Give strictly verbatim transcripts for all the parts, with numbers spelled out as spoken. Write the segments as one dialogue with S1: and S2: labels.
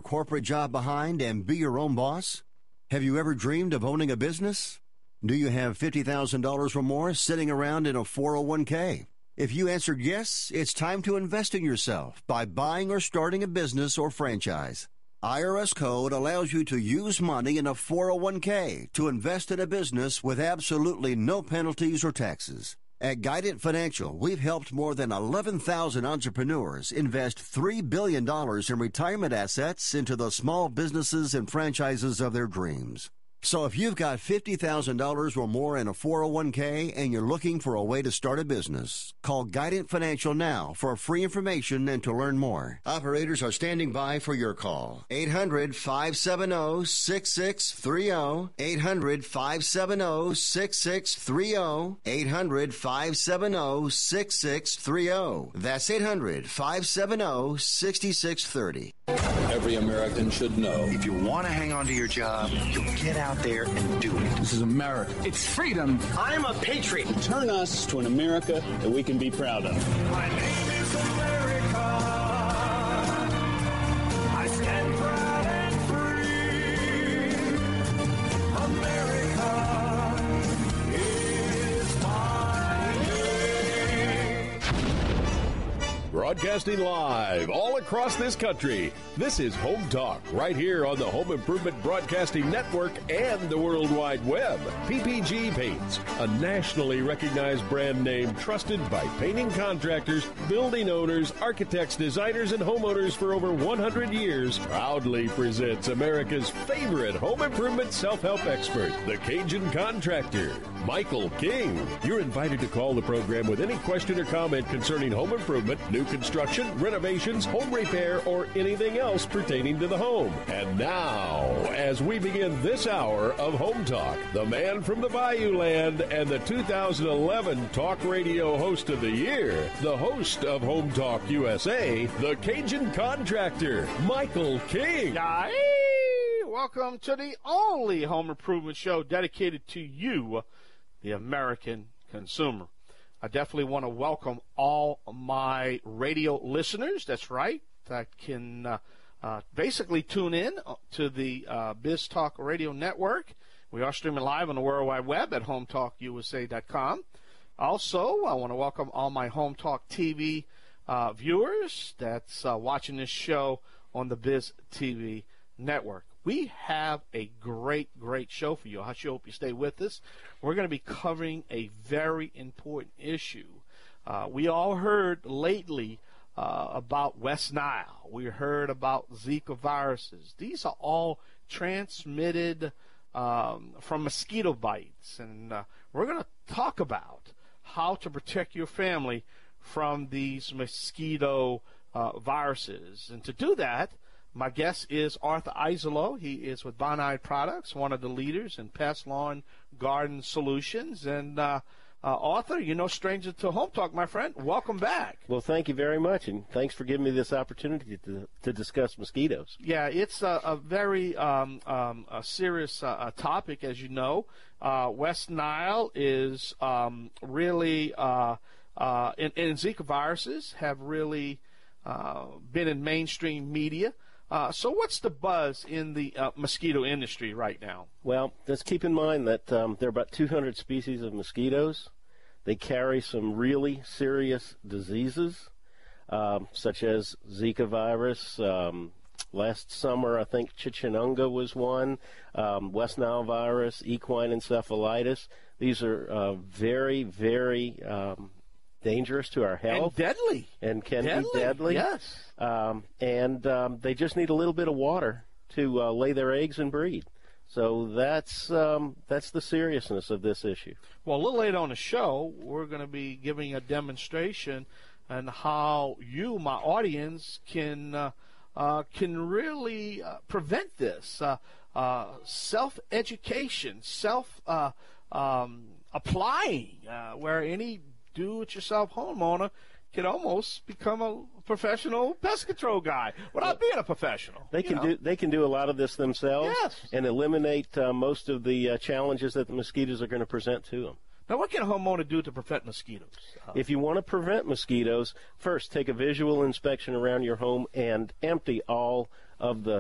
S1: corporate job behind and be your own boss? Have you ever dreamed of owning a business? Do you have fifty thousand dollars or more sitting around in a four oh one k? If you answered yes, it's time to invest in yourself by buying or starting a business or franchise. I R S Code allows you to use money in a four oh one k to invest in a business with absolutely no penalties or taxes. At Guidant Financial, we've helped more than eleven thousand entrepreneurs invest three billion dollars in retirement assets into the small businesses and franchises of their dreams. So if you've got fifty thousand dollars or more in a four oh one k and you're looking for a way to start a business, call Guidant Financial now for free information and to learn more. Operators are standing by for your call. eight hundred, five seven zero, six six three zero. eight hundred, five seven zero, six six three zero. eight hundred, five seven zero, six six three zero. That's eight hundred, five seven zero, six six three zero.
S2: Every American should know.
S3: If you want to hang on to your job, you'll get out there and do it.
S2: This is America.
S4: It's freedom.
S5: I'm a patriot.
S6: Turn us to an America that we can be proud of.
S7: My name is America. I stand proud and free. America is my name.
S8: Broadcasting live all across this country. This is Home Talk, right here on the Home Improvement Broadcasting Network and the World Wide Web. P P G Paints, a nationally recognized brand name trusted by painting contractors, building owners, architects, designers, and homeowners for over one hundred years, proudly presents America's favorite home improvement self-help expert, the Cajun Contractor, Michael King. You're invited to call the program with any question or comment concerning home improvement, new construction, renovations, home repair, or anything else pertaining to the home. And now, as we begin this hour of Home Talk, the man from the Bayou Land and the two thousand eleven Talk Radio Host of the Year, the host of Home Talk U S A, the Cajun Contractor, Michael King.
S9: Yay! Welcome to the only home improvement show dedicated to you, the American consumer. I definitely want to welcome all my radio listeners, that's right, that can uh, uh, basically tune in to the uh, Biz Talk Radio Network. We are streaming live on the World Wide Web at home talk u s a dot com. Also, I want to welcome all my Home Talk T V uh, viewers that's uh, watching this show on the Biz T V Network. We have a great, great show for you. I sure hope you stay with us. We're going to be covering a very important issue. Uh, we all heard lately uh, about West Nile. We heard about Zika viruses. These are all transmitted um, from mosquito bites. And uh, we're going to talk about how to protect your family from these mosquito uh, viruses. And to do that, my guest is Arthur Izolo. He is with Bonide Products, one of the leaders in pest, lawn, garden solutions. And uh, uh, Arthur, you're no stranger to Home Talk, my friend. Welcome back.
S10: Well, thank you very much, and thanks for giving me this opportunity to to discuss mosquitoes.
S9: Yeah, it's a, a very um, um, a serious uh, topic, as you know. Uh, West Nile is um, really, uh, uh, and, and Zika viruses have really uh, been in mainstream media. Uh, so what's the buzz in the uh, mosquito industry right now?
S10: Well, let's keep in mind that um, there are about two hundred species of mosquitoes. They carry some really serious diseases, um, such as Zika virus. Um, last summer, I think Chichinunga was one, um, West Nile virus, equine encephalitis. These are uh, very, very um, dangerous to our health.
S9: And deadly.
S10: And can
S9: deadly.
S10: be deadly.
S9: Yes.
S10: Um, and um, they just need a little bit of water to uh, lay their eggs and breed. So that's um, that's the seriousness of this issue.
S9: Well, a little later on the show, we're going to be giving a demonstration on how you, my audience, can uh, uh, can really uh, prevent this. Uh, uh, self-education, self uh, um, applying, uh, where any do-it-yourself homeowner can almost become a professional pest control guy without being a professional.
S10: They can know. do they can do a lot of this themselves,
S9: yes,
S10: and eliminate uh, most of the uh, challenges that the mosquitoes are going to present to them.
S9: Now, what can a homeowner do to prevent mosquitoes? Uh,
S10: if you want to prevent mosquitoes, first take a visual inspection around your home and empty all of the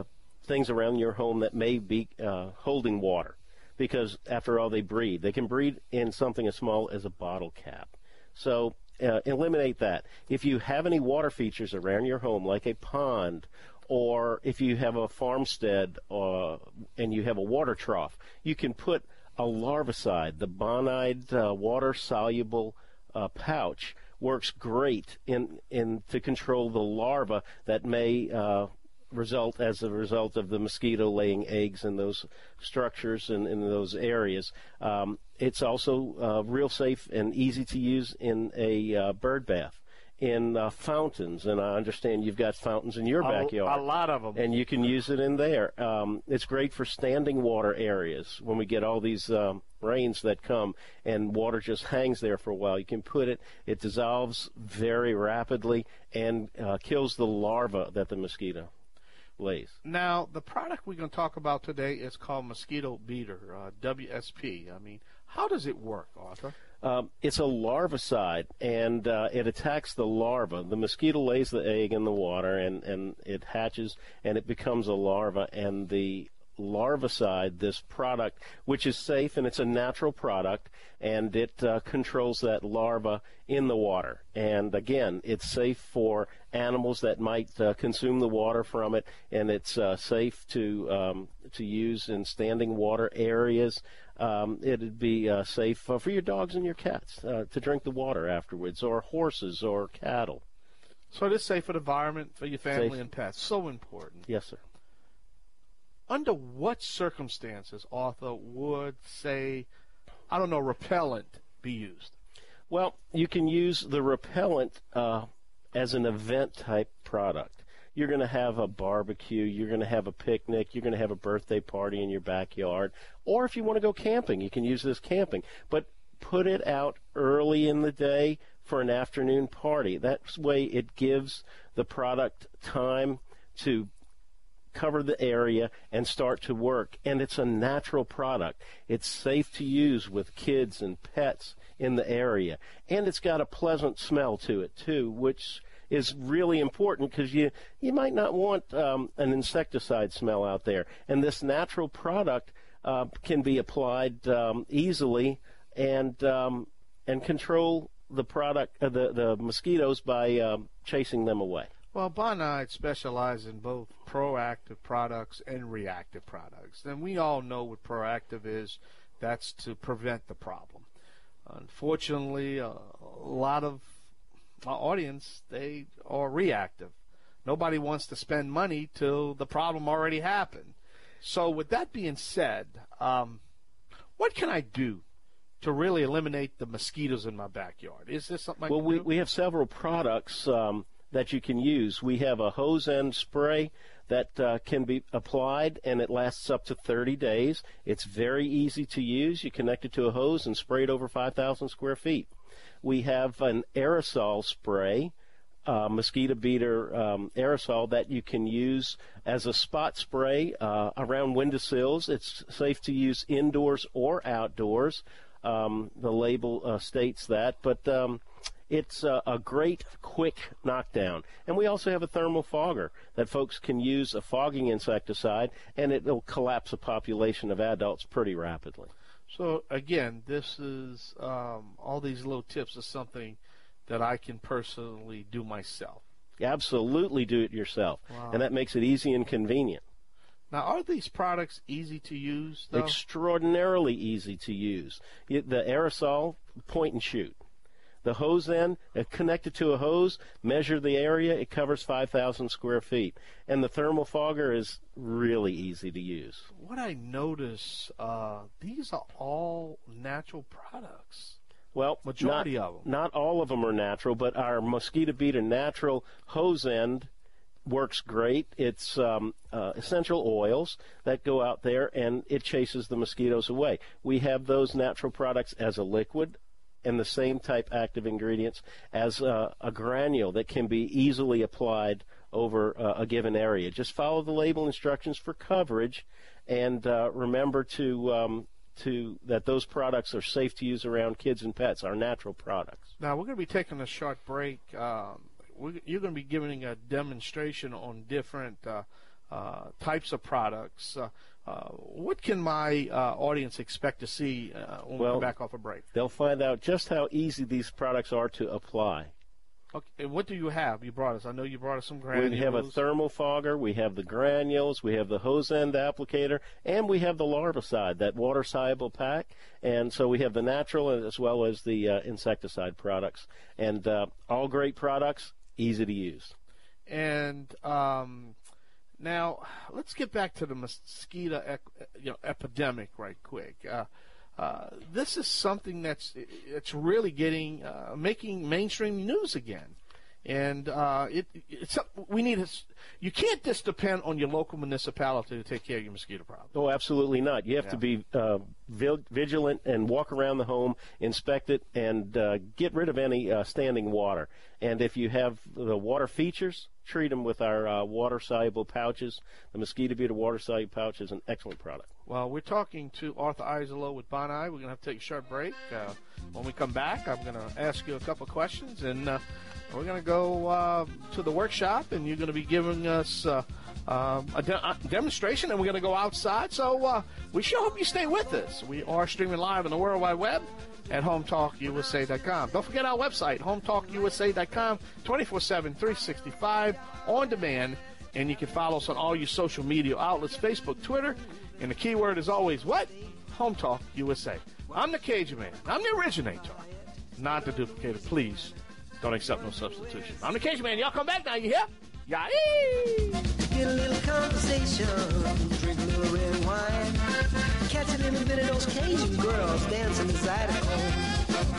S10: things around your home that may be uh, holding water, because after all, they breed. They can breed in something as small as a bottle cap. So uh, eliminate that. If you have any water features around your home, like a pond, or if you have a farmstead uh, and you have a water trough, you can put a larvicide. The Bonide uh, water-soluble uh, pouch works great in, in to control the larva that may uh, result as a result of the mosquito laying eggs in those structures and in those areas. Um, it's also uh, real safe and easy to use in a uh, bird bath, in uh, fountains, and I understand you've got fountains in your
S9: a,
S10: backyard.
S9: A lot of them.
S10: And you can use it in there. Um, it's great for standing water areas when we get all these um, rains that come and water just hangs there for a while. You can put it, it dissolves very rapidly and uh, kills the larva that the mosquito lays.
S9: Now, the product we're going to talk about today is called Mosquito Beater, uh, W S P. I mean, how does it work, Arthur?
S10: Um, it's a larvicide, and uh, it attacks the larva. The mosquito lays the egg in the water, and, and it hatches, and it becomes a larva. And the larvicide, this product, which is safe, and it's a natural product, and it uh, controls that larva in the water. And again, it's safe for animals that might uh, consume the water from it, and it's uh, safe to um, to use in standing water areas. Um, it'd be uh, safe uh, for your dogs and your cats uh, to drink the water afterwards, or horses or cattle.
S9: So it is safe for the environment, for your family
S10: Safe.
S9: and pets. So important.
S10: Yes, sir.
S9: Under what circumstances, Arthur, would, say, I don't know, repellent be used?
S10: Well, you can use the repellent uh, as an event-type product. You're going to have a barbecue, you're going to have a picnic, you're going to have a birthday party in your backyard, or if you want to go camping, you can use this camping. But put it out early in the day for an afternoon party. That way it gives the product time to cover the area and start to work. And it's a natural product. It's safe to use with kids and pets in the area. And it's got a pleasant smell to it, too, which is really important because you, you might not want um, an insecticide smell out there. And this natural product uh, can be applied um, easily and um, and control the product, uh, the, the mosquitoes by um, chasing them away.
S9: Well, Bonide specializes in both proactive products and reactive products. And we all know what proactive is. That's to prevent the problem. Unfortunately, a lot of our audience, they are reactive. Nobody wants to spend money till the problem already happened. So with that being said, um, what can I do to really eliminate the mosquitoes in my backyard? Is there something I
S10: well,
S9: can
S10: we,
S9: do?
S10: we have several products um, that you can use. We have a hose end spray that uh, can be applied, and it lasts up to thirty days. It's very easy to use. You connect it to a hose and spray it over five thousand square feet. We have an aerosol spray, uh, mosquito beater um, aerosol that you can use as a spot spray uh, around windowsills. It's safe to use indoors or outdoors. Um, the label uh, states that, but um, it's uh, a great, quick knockdown. And we also have a thermal fogger that folks can use, a fogging insecticide, and it will collapse a population of adults pretty rapidly.
S9: So, again, this is um, all these little tips is something that I can personally do myself.
S10: Absolutely do it yourself.
S9: Wow.
S10: And that makes it easy and convenient.
S9: Now, are these products easy to use, though?
S10: Extraordinarily easy to use. The aerosol, point and shoot. The hose end, uh, connected to a hose, measure the area, it covers five thousand square feet. And the thermal fogger is really easy to use.
S9: What I notice, uh, these are all natural products.
S10: Well,
S9: Majority
S10: not,
S9: of them.
S10: Not all of them are natural, but our Mosquito Beater natural hose end works great. It's um, uh, essential oils that go out there, and it chases the mosquitoes away. We have those natural products as a liquid, and the same type active ingredients as uh, a granule that can be easily applied over uh, a given area. Just follow the label instructions for coverage, and uh, remember to um, to that those products are safe to use around kids and pets, our natural products.
S9: Now, we're going to be taking a short break. Um, we're, you're going to be giving a demonstration on different uh, uh, types of products. Uh, uh, what can my uh, audience expect to see uh, when
S10: well,
S9: we come back off a break?
S10: They'll find out just how easy these products are to apply.
S9: Okay, and what do you have? You brought us. I know you brought us some granules.
S10: We have a thermal fogger, we have the granules, we have the hose end applicator, and we have the larvicide, that water-soluble pack. And so we have the natural as well as the uh, insecticide products. And uh, all great products, easy to use.
S9: And um, now let's get back to the mosquito ec- you know, epidemic right quick. Uh, Uh, this is something that's it's really getting uh, making mainstream news again, and uh, it it's we need a, you can't just depend on your local municipality to take care of your mosquito problem.
S10: Oh, absolutely not. You have
S9: yeah.
S10: to be uh, vigilant and walk around the home, inspect it, and uh, get rid of any uh, standing water. And if you have the water features, treat them with our uh, water-soluble pouches. The Mosquito Buta water-soluble pouch is an excellent product.
S9: Well, we're talking to Arthur Isolo with Bonide. We're going to have to take a short break. Uh, when we come back, I'm going to ask you a couple of questions, and uh, we're going to go uh, to the workshop, and you're going to be giving us uh, um, a, de- a demonstration, and we're going to go outside. So uh, we sure hope you stay with us. We are streaming live on the World Wide Web at home talk u s a dot com. Don't forget our website, home talk u s a dot com, twenty-four seven, three sixty-five, on demand, and you can follow us on all your social media outlets, Facebook, Twitter, and the keyword is always what? Home Talk U S A. I'm the Cajun Man. I'm the originator, not the duplicator. Please don't accept no substitution. I'm the Cajun Man. Y'all come back now. You hear? Yeah.
S4: Get a little conversation, drink a little red wine, catch a little bit of those Cajun girls dancing inside of home.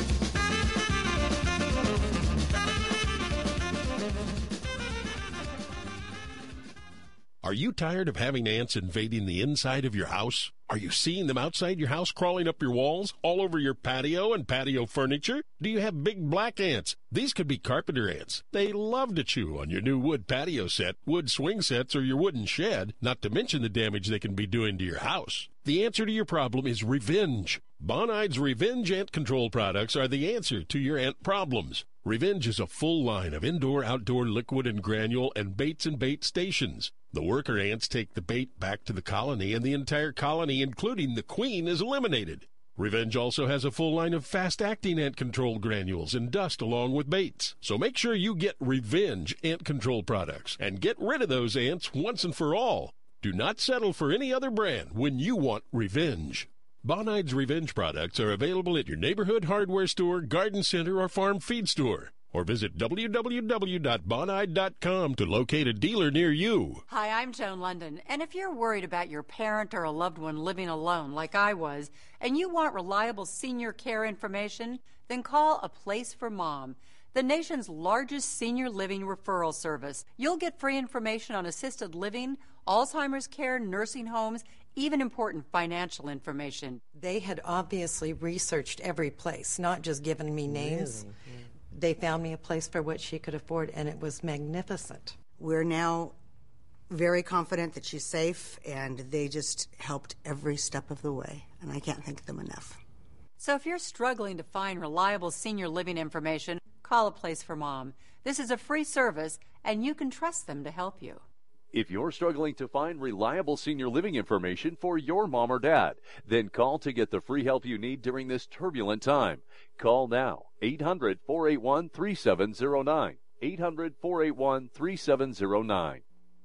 S8: Are you tired of having ants invading the inside of your house? Are you seeing them outside your house crawling up your walls, all over your patio and patio furniture? Do you have big black ants? These could be carpenter ants. They love to chew on your new wood patio set, wood swing sets, or your wooden shed, not to mention the damage they can be doing to your house. The answer to your problem is Revenge. Bonide's Revenge ant control products are the answer to your ant problems. Revenge is a full line of indoor-outdoor liquid and granule and baits and bait stations. The worker ants take the bait back to the colony, and the entire colony, including the queen, is eliminated. Revenge also has a full line of fast-acting ant control granules and dust along with baits. So make sure you get Revenge ant control products and get rid of those ants once and for all. Do not settle for any other brand when you want Revenge. Bonide's Revenge products are available at your neighborhood hardware store, garden center, or farm feed store. Or visit w w w dot bonide dot com to locate a dealer near you.
S5: Hi, I'm Joan London, and if you're worried about your parent or a loved one living alone like I was, and you want reliable senior care information, then call A Place for Mom, the nation's largest senior living referral service. You'll get free information on assisted living, Alzheimer's care, nursing homes, even important financial information.
S11: They had obviously researched every place, not just given me names.
S12: Really? Yeah.
S11: They found me a place for what she could afford, and it was magnificent.
S12: We're now very confident that she's safe, and they just helped every step of the way, and I can't thank them enough.
S5: So if you're struggling to find reliable senior living information, call A Place for Mom. This is a free service, and you can trust them to help you.
S13: If you're struggling to find reliable senior living information for your mom or dad, then call to get the free help you need during this turbulent time. Call now, eight hundred, four eight one, three seven zero nine, eight hundred, four eight one, three seven zero nine.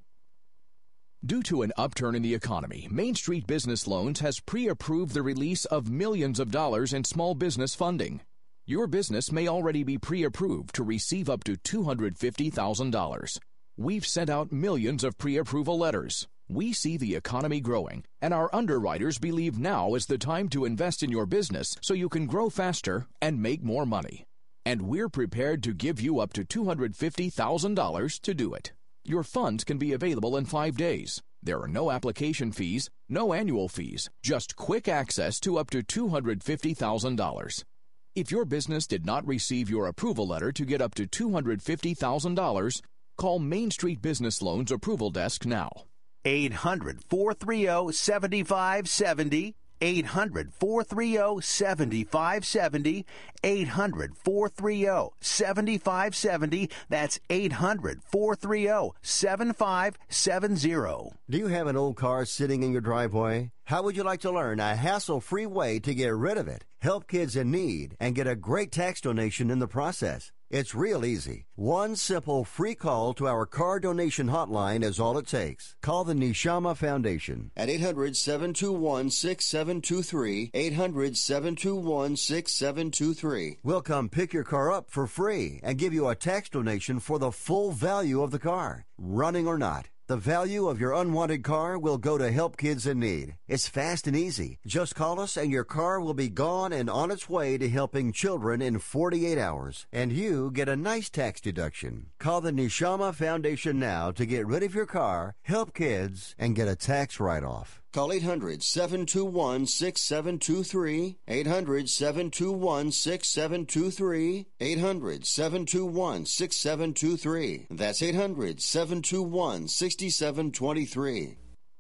S14: Due to an upturn in the economy, Main Street Business Loans has pre-approved the release of millions of dollars in small business funding. Your business may already be pre-approved to receive up to two hundred fifty thousand dollars. We've sent out millions of pre-approval letters. We see the economy growing, and our underwriters believe now is the time to invest in your business so you can grow faster and make more money. And we're prepared to give you up to two hundred fifty thousand dollars to do it. Your funds can be available in five days. There are no application fees, no annual fees, just quick access to up to two hundred fifty thousand dollars. If your business did not receive your approval letter to get up to two hundred fifty thousand dollars, call Main Street Business Loans Approval Desk now.
S15: eight hundred, four three zero, seven five seven zero, eight hundred, four three zero, seven five seven zero, eight hundred, four three zero, seven five seven zero. That's eight hundred, four three zero, seven five seven zero.
S1: Do you have an old car sitting in your driveway? How would you like to learn a hassle-free way to get rid of it, help kids in need, and get a great tax donation in the process? It's real easy. One simple free call to our car donation hotline is all it takes. Call the Neshama Foundation at eight hundred, seven two one, six seven two three, eight hundred, seven two one, six seven two three. We'll come pick your car up for free and give you a tax donation for the full value of the car, running or not. The value of your unwanted car will go to help kids in need. It's fast and easy. Just call us and your car will be gone and on its way to helping children in forty-eight hours. And you get a nice tax deduction. Call the Neshama Foundation now to get rid of your car, help kids, and get a tax write-off. Call eight hundred, seven two one, six seven two three, eight hundred, seven two one, six seven two three, eight hundred, seven two one, six seven two three. That's eight hundred, seven two one, six seven two three.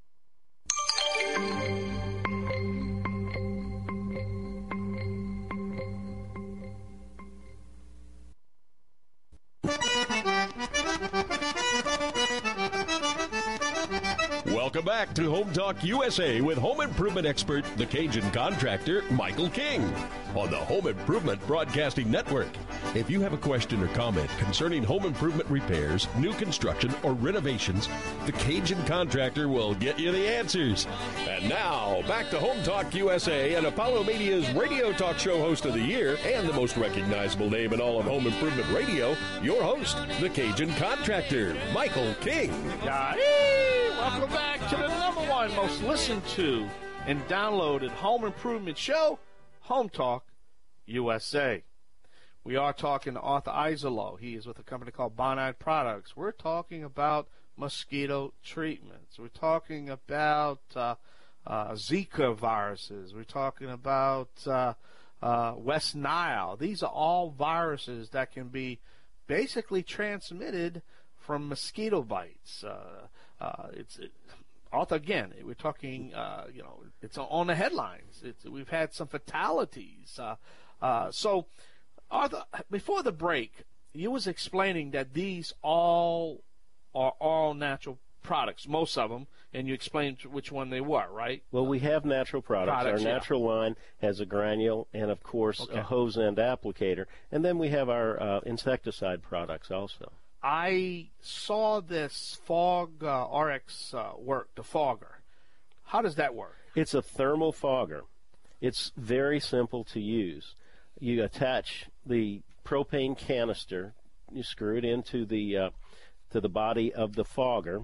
S8: Welcome back to Home Talk U S A with home improvement expert, the Cajun contractor, Michael King, on the Home Improvement Broadcasting Network. If you have a question or comment concerning home improvement repairs, new construction, or renovations, the Cajun contractor will get you the answers. And now, back to Home Talk U S A and Apollo Media's radio talk show host of the year and the most recognizable name in all of home improvement radio, your host, the Cajun contractor, Michael King.
S9: Yay! Welcome back to the number one most listened to and downloaded home improvement show, Home Talk U S A. We are talking to Arthur Izalo. He is with a company called Bonide Products. We're talking about mosquito treatments. We're talking about uh, uh, Zika viruses. We're talking about uh, uh, West Nile. These are all viruses that can be basically transmitted from mosquito bites. Uh, uh, it's it, Arthur, again, we're talking, uh, you know, it's on the headlines. It's, we've had some fatalities. Uh, uh, so, Arthur, before the break, you was explaining that these all are all natural products, most of them, and you explained which one they were, right?
S10: Well, we have natural products.
S9: products
S10: our
S9: yeah.
S10: natural line has a granule and, of course, okay. a hose end applicator. And then we have our uh, insecticide products also.
S9: I saw this Fog uh, R X uh, work, the fogger. How does that work?
S10: It's a thermal fogger. It's very simple to use. You attach the propane canister, you screw it into the uh, to the body of the fogger.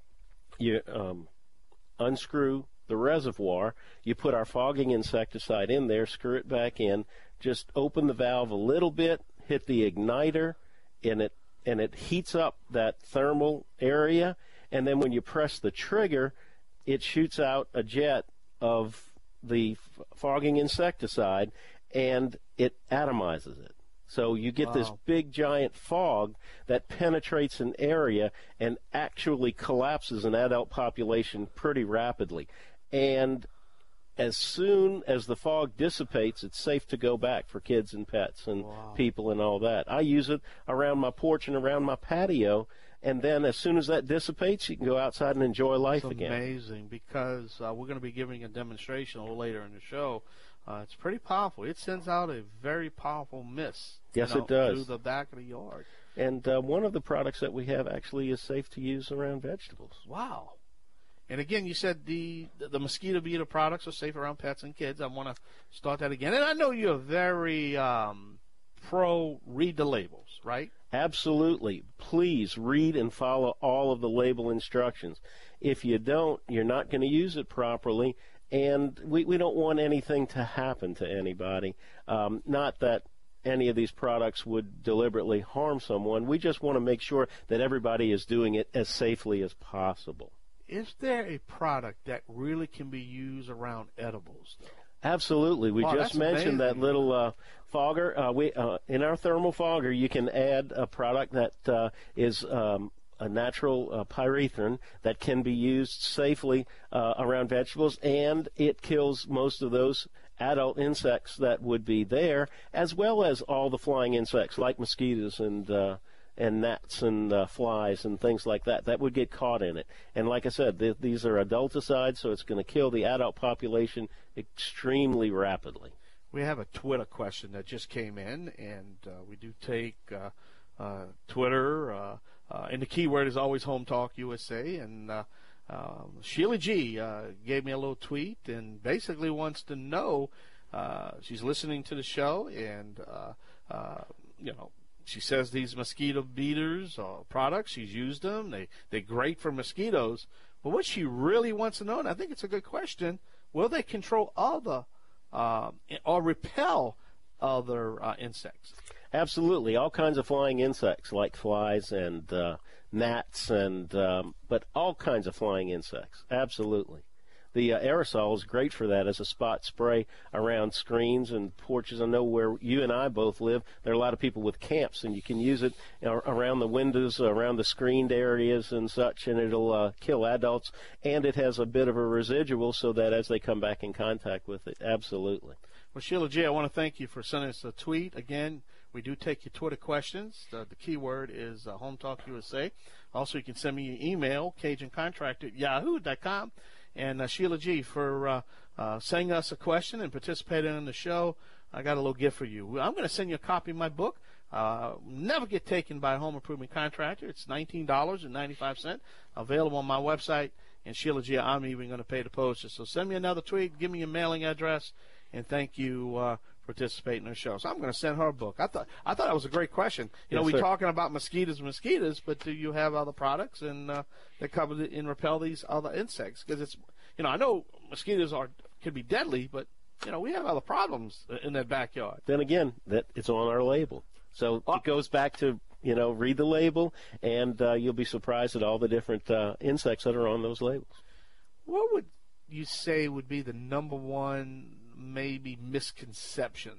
S10: You um, unscrew the reservoir. You put our fogging insecticide in there, screw it back in, just open the valve a little bit, hit the igniter, and it and it heats up that thermal area, and then when you press the trigger, it shoots out a jet of the f- fogging insecticide, and it atomizes it. So you get wow. this big, giant fog that penetrates an area and actually collapses an adult population pretty rapidly. And as soon as the fog dissipates, it's safe to go back for kids and pets and wow. people and all that. I use it around my porch and around my patio, and then as soon as that dissipates, you can go outside and enjoy life
S9: it's
S10: again.
S9: It's amazing because uh, we're going to be giving a demonstration a little later in the show. Uh, it's pretty powerful. It sends out a very powerful mist.
S10: Yes,
S9: you know,
S10: it does.
S9: Through the back of the yard.
S10: And uh, one of the products that we have actually is safe to use around vegetables.
S9: Wow. And again, you said the the mosquito beater products are safe around pets and kids. I want to start that again. And I know you're very um, pro read the labels, right?
S10: Absolutely. Please read and follow all of the label instructions. If you don't, you're not going to use it properly. And we, we don't want anything to happen to anybody. Um, not that any of these products would deliberately harm someone. We just want to make sure that everybody is doing it as safely as possible.
S9: Is there a product that really can be used around edibles, though?
S10: Absolutely. We
S9: wow,
S10: just mentioned
S9: amazing.
S10: that little uh, fogger. Uh, we uh, in our thermal fogger, you can add a product that uh, is um, a natural uh, pyrethrin that can be used safely uh, around vegetables, and it kills most of those adult insects that would be there, as well as all the flying insects like mosquitoes and uh, and gnats and uh, flies and things like that that would get caught in it. And like I said, th- these are adulticides, so it's going to kill the adult population extremely rapidly.
S9: We have a Twitter question that just came in, and uh, we do take uh, uh, Twitter, uh, uh, and the keyword is always Home Talk U S A. And uh, um, Sheila G. Uh, gave me a little tweet and basically wants to know, uh, she's listening to the show, and, uh, uh, you know, she says these mosquito beaters or products, she's used them, they, they're great for mosquitoes. But what she really wants to know, and I think it's a good question, will they control other Uh, or repel other uh, insects?
S10: Absolutely, all kinds of flying insects like flies and uh, gnats, and um, but all kinds of flying insects. Absolutely, the uh, aerosol is great for that as a spot spray around screens and porches. I know where you and I both live, there are a lot of people with camps, and you can use it you know, around the windows, around the screened areas and such, and it'll uh, kill adults. And it has a bit of a residual so that as they come back in contact with it, absolutely.
S9: Well, Sheila G., I want to thank you for sending us a tweet. Again, we do take your Twitter questions. The, the key word is uh, Home Talk U S A. Also, you can send me your email, Cajun Contractor at yahoo dot com. And uh, Sheila G., for uh, uh, sending us a question and participating in the show, I got a little gift for you. I'm going to send you a copy of my book, uh, Never Get Taken by a Home Improvement Contractor. It's nineteen dollars and ninety-five cents, available on my website. And Sheila G., I'm even going to pay the postage. So send me another tweet, give me your mailing address, and thank you uh, for participating in the show. So I'm going to send her a book. I thought I thought that was a great question. You know,
S10: yes,
S9: we're
S10: sir.
S9: talking about mosquitoes and mosquitoes, but do you have other products and uh, that cover the, and repel these other insects? Because it's, you know, I know mosquitoes are can be deadly, but you know, we have other problems in that backyard.
S10: Then again, that it's on our label, so it goes back to, you know, read the label, and uh, you'll be surprised at all the different uh, insects that are on those labels.
S9: What would you say would be the number one maybe misconception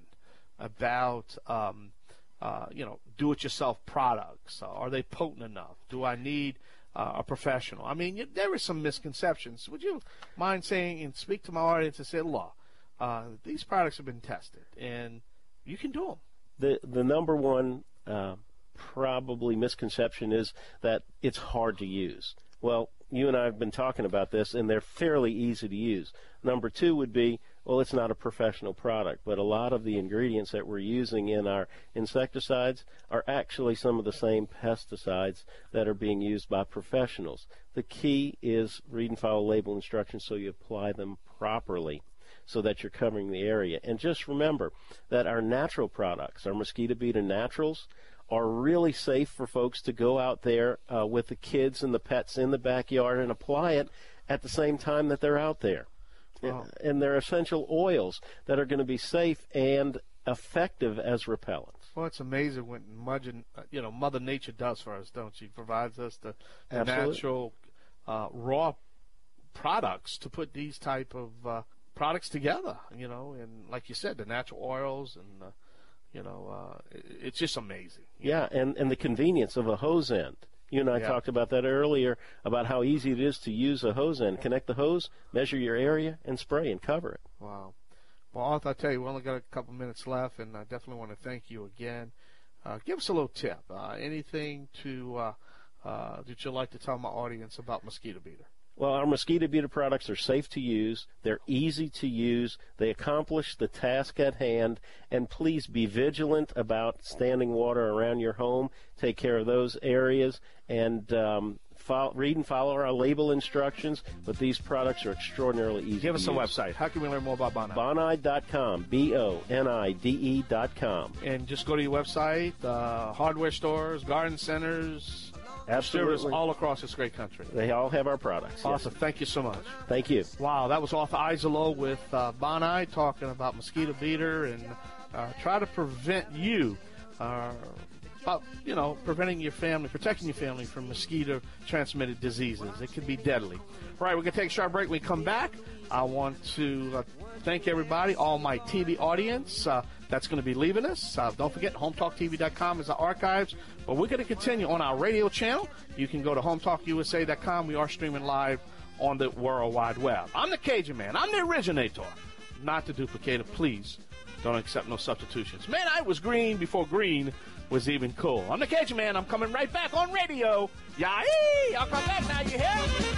S9: about, um, uh, you know, do-it-yourself products? Are they potent enough? Do I need uh, a professional? I mean, there are some misconceptions. Would you mind saying and speak to my audience and say, look, uh, these products have been tested, and you can do them?
S10: The, the number one uh, probably misconception is that it's hard to use. Well, you and I have been talking about this, and they're fairly easy to use. Number two would be, well, it's not a professional product, but a lot of the ingredients that we're using in our insecticides are actually some of the same pesticides that are being used by professionals. The key is read and follow label instructions so you apply them properly, so that you're covering the area. And just remember that our natural products, our Mosquito Beater Naturals, are really safe for folks to go out there uh, with the kids and the pets in the backyard and apply it at the same time that they're out there.
S9: Wow.
S10: And they're essential oils that are going to be safe and effective as repellents.
S9: Well, it's amazing what Mother, you know, Mother Nature does for us, don't she? Provides us the, the
S10: Absolutely.
S9: natural uh, raw products to put these type of uh, products together, you know, and like you said, the natural oils and, uh, you know, uh, it, it's just amazing.
S10: Yeah, and, and the convenience of a hose end. You and I
S9: Yeah.
S10: talked about that earlier, about how easy it is to use a hose end. Connect the hose, measure your area, and spray and cover it.
S9: Wow. Well, Arthur, I tell you, we only got a couple minutes left, and I definitely want to thank you again. Uh, give us a little tip. Uh, anything to uh, uh, that you'd like to tell my audience about Mosquito Beater?
S10: Well, our Mosquito Beater products are safe to use. They're easy to use. They accomplish the task at hand. And please be vigilant about standing water around your home. Take care of those areas. And um, follow, read and follow our label instructions. But these products are extraordinarily easy
S9: Give
S10: to
S9: us a
S10: use.
S9: website. How can we learn more about Bonide?
S10: Bonide dot com, B O N I D E dot com.
S9: And just go to your website, uh, hardware stores, garden centers,
S10: Absolutely.
S9: distributors all across this great country.
S10: They all have our products.
S9: Arthur,
S10: Yes.
S9: thank you so much.
S10: Thank you.
S9: Wow, that was Arthur Isolo with uh, Bonide talking about Mosquito Beater and uh, try to prevent you, uh, about, you know, preventing your family, protecting your family from mosquito-transmitted diseases. It can be deadly. All right, we're going to take a short break. When we come back, I want to uh, thank everybody, all my T V audience. Uh, that's going to be leaving us. Uh, don't forget, home talk t v dot com is the archives. But we're going to continue on our radio channel. You can go to home talk u s a dot com. We are streaming live on the World Wide Web. I'm the Cajun Man. I'm the originator. Not the duplicator. Please don't accept no substitutions. Man, I was green before green was even cool. I'm the Cajun Man. I'm coming right back on radio. Yah-ee! I'll come back now. You hear?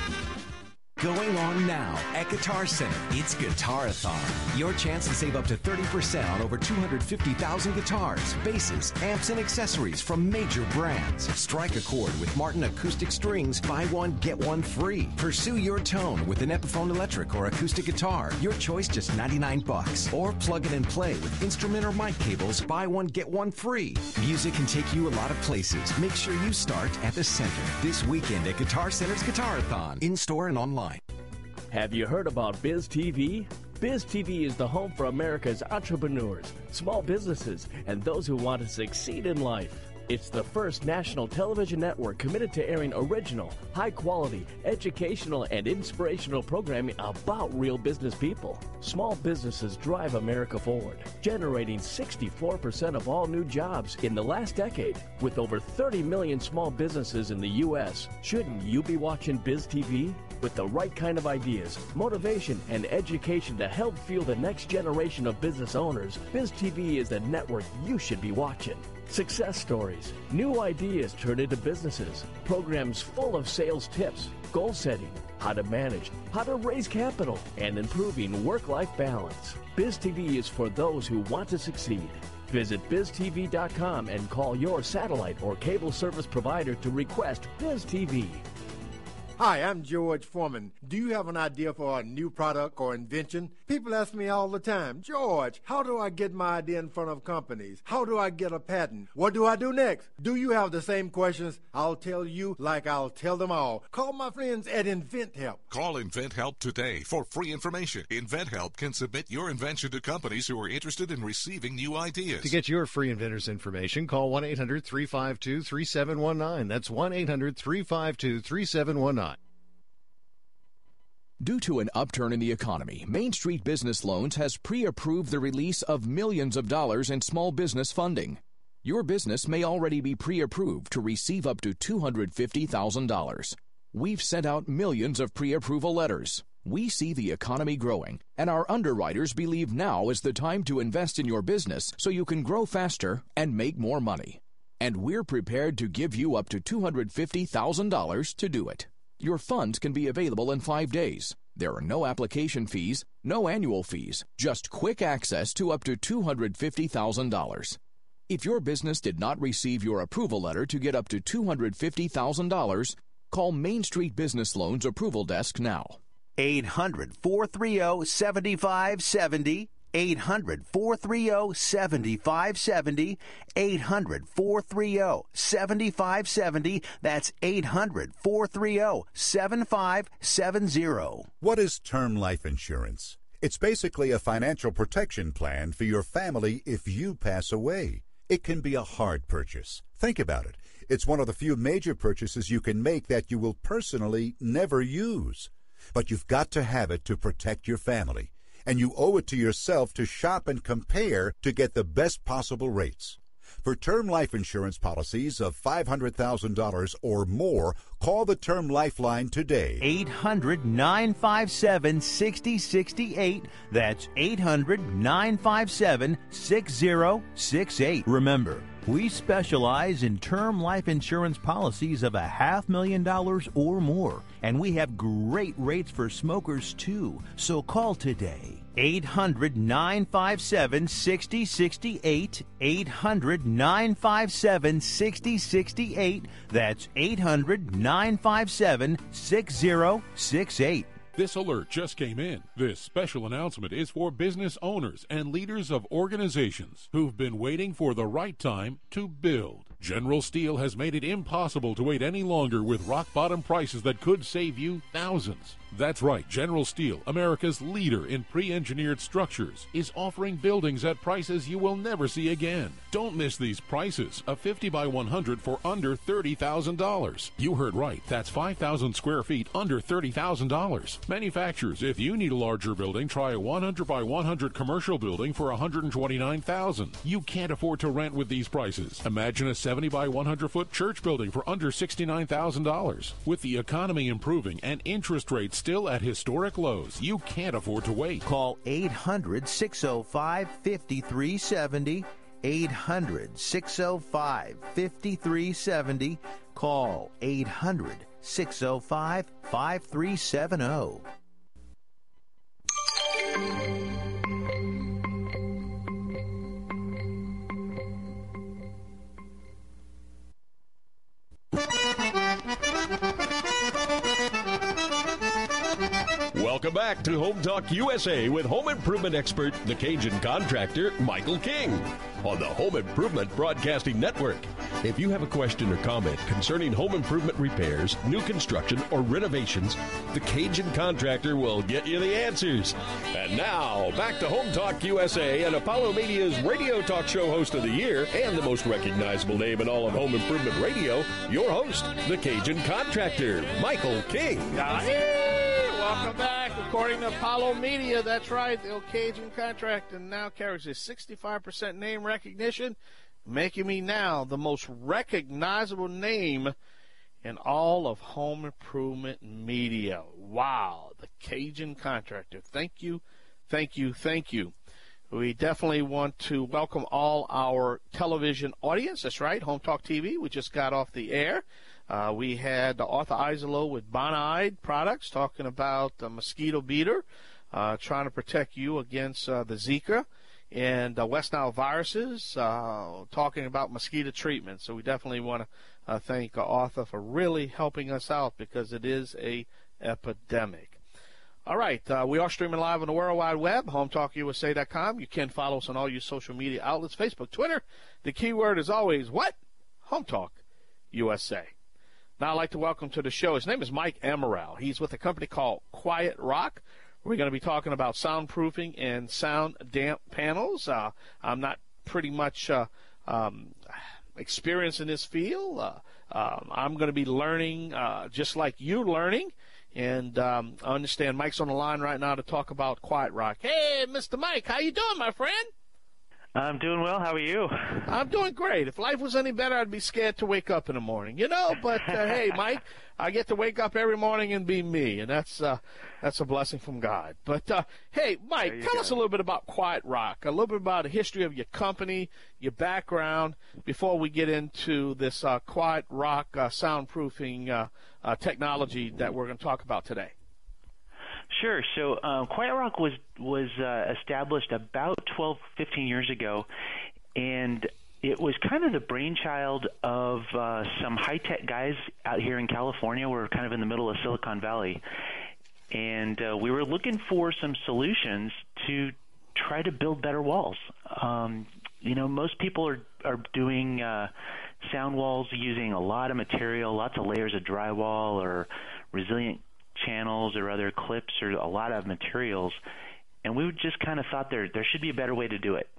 S16: Going on now at Guitar Center, it's Guitar-a-thon. Your chance to save up to thirty percent on over two hundred fifty thousand guitars, basses, amps, and accessories from major brands. Strike a chord with Martin acoustic strings, buy one, get one free. Pursue your tone with an Epiphone electric or acoustic guitar. Your choice just ninety-nine bucks. Or plug it and play with instrument or mic cables, buy one, get one free. Music can take you a lot of places. Make sure you start at the center this weekend at Guitar Center's Guitar-a-thon, in-store and online.
S17: Have you heard about Biz T V? Biz T V is the home for America's entrepreneurs, small businesses, and those who want to succeed in life. It's the first national television network committed to airing original, high-quality, educational, and inspirational programming about real business people. Small businesses drive America forward, generating sixty-four percent of all new jobs in the last decade. With over thirty million small businesses in the U S, shouldn't you be watching Biz T V? With the right kind of ideas, motivation, and education to help fuel the next generation of business owners, Biz T V is the network you should be watching. Success stories, new ideas turned into businesses, programs full of sales tips, goal setting, how to manage, how to raise capital, and improving work-life balance. Biz T V is for those who want to succeed. Visit biz t v dot com and call your satellite or cable service provider to request Biz T V.
S18: Hi, I'm George Foreman. Do you have an idea for a new product or invention? People ask me all the time, George, how do I get my idea in front of companies? How do I get a patent? What do I do next? Do you have the same questions? I'll tell you like I'll tell them all. Call my friends at InventHelp.
S19: Call InventHelp today for free information. InventHelp can submit your invention to companies who are interested in receiving new ideas.
S20: To get your free inventor's information, call one eight hundred three five two three seven one nine. That's one eight hundred three five two three seven one nine.
S14: Due to an upturn in the economy, Main Street Business Loans has pre-approved the release of millions of dollars in small business funding. Your business may already be pre-approved to receive up to two hundred fifty thousand dollars. We've sent out millions of pre-approval letters. We see the economy growing, and our underwriters believe now is the time to invest in your business so you can grow faster and make more money. And we're prepared to give you up to two hundred fifty thousand dollars to do it. Your funds can be available in five days. There are no application fees, no annual fees, just quick access to up to two hundred fifty thousand dollars. If your business did not receive your approval letter to get up to two hundred fifty thousand dollars, call Main Street Business Loans Approval Desk now.
S15: eight hundred, four three zero, seven five seven zero. eight hundred, four three zero, seven five seven zero. eight hundred, four three zero, seven five seven zero. That's eight hundred, four three zero, seven five seven zero.
S21: What is term life insurance? It's basically a financial protection plan for your family if you pass away. It can be a hard purchase. Think about it. It's one of the few major purchases you can make that you will personally never use. But you've got to have it to protect your family. And you owe it to yourself to shop and compare to get the best possible rates. For term life insurance policies of five hundred thousand dollars or more, call the Term Lifeline today.
S15: eight hundred, nine five seven, six zero six eight. That's eight hundred, nine five seven, six zero six eight. Remember, we specialize in term life insurance policies of a half million dollars or more, and we have great rates for smokers too. So call today. eight hundred, nine five seven, six zero six eight. eight hundred, nine five seven, six zero six eight. That's eight hundred, nine five seven, six zero six eight.
S22: This alert just came in. This special announcement is for business owners and leaders of organizations who've been waiting for the right time to build. General Steel has made it impossible to wait any longer with rock-bottom prices that could save you thousands. That's right, General Steel, America's leader in pre-engineered structures, is offering buildings at prices you will never see again. Don't miss these prices. A fifty by one hundred for under thirty thousand dollars. You heard right. That's five thousand square feet under thirty thousand dollars. Manufacturers, if you need a larger building, try a one hundred by one hundred commercial building for one hundred twenty-nine thousand dollars. You can't afford to rent with these prices. Imagine a seventy by one hundred foot church building for under sixty-nine thousand dollars. With the economy improving and interest rates still at historic lows, you can't afford to wait.
S15: Call eight hundred, six oh five, five three seven oh. eight hundred, six oh five, five three seven oh. Call eight hundred, six oh five, five three seven oh.
S8: Welcome back to Home Talk U S A with home improvement expert, the Cajun contractor, Michael King, on the Home Improvement Broadcasting Network. If you have a question or comment concerning home improvement repairs, new construction, or renovations, the Cajun contractor will get you the answers. And now, back to Home Talk U S A and Apollo Media's radio talk show host of the year and the most recognizable name in all of home improvement radio, your host, the Cajun contractor, Michael King.
S9: Welcome back. According to Apollo Media, that's right, the Cajun contractor now carries a sixty-five percent name recognition, making me now the most recognizable name in all of home improvement media. Wow, the Cajun contractor. Thank you, thank you, thank you. We definitely want to welcome all our television audience. That's right, Home Talk T V. We just got off the air. Uh, we had Arthur Isolo with Bonide Products talking about the mosquito beater, uh, trying to protect you against uh, the Zika and uh, West Nile viruses, uh, talking about mosquito treatment. So we definitely want to uh, thank uh, Arthur for really helping us out because it is a epidemic. All right, uh, we are streaming live on the World Wide Web, home talk U S A dot com. You can follow us on all your social media outlets, Facebook, Twitter. The keyword is always what? Home Talk U S A. Now I'd like to welcome to the show, his name is Mike Amaral. He's with a company called Quiet Rock. We're going to be talking about soundproofing and sound damp panels. Uh, I'm not pretty much uh, um, experienced in this field. Uh, um, I'm going to be learning uh, just like you learning. And um, I understand Mike's on the line right now to talk about Quiet Rock. Hey, Mister Mike, how you doing, my friend?
S2: I'm doing well. How are you?
S9: I'm doing great. If life was any better, I'd be scared to wake up in the morning, you know. But uh, hey, Mike, I get to wake up every morning and be me, and that's uh, that's a blessing from God. But uh, hey, Mike, tell go. us a little bit about Quiet Rock, a little bit about the history of your company, your background, before we get into this uh, Quiet Rock uh, soundproofing uh, uh, technology that we're going to talk about today.
S2: Sure. So uh, Quiet Rock was was uh, established about twelve, fifteen years ago, and it was kind of the brainchild of uh, some high-tech guys out here in California. We're kind of in the middle of Silicon Valley, and uh, we were looking for some solutions to try to build better walls. Um, you know, most people are, are doing uh, sound walls using a lot of material, lots of layers of drywall or resilient channels or other clips or a lot of materials, and we just kind of thought there there should be a better way to do it.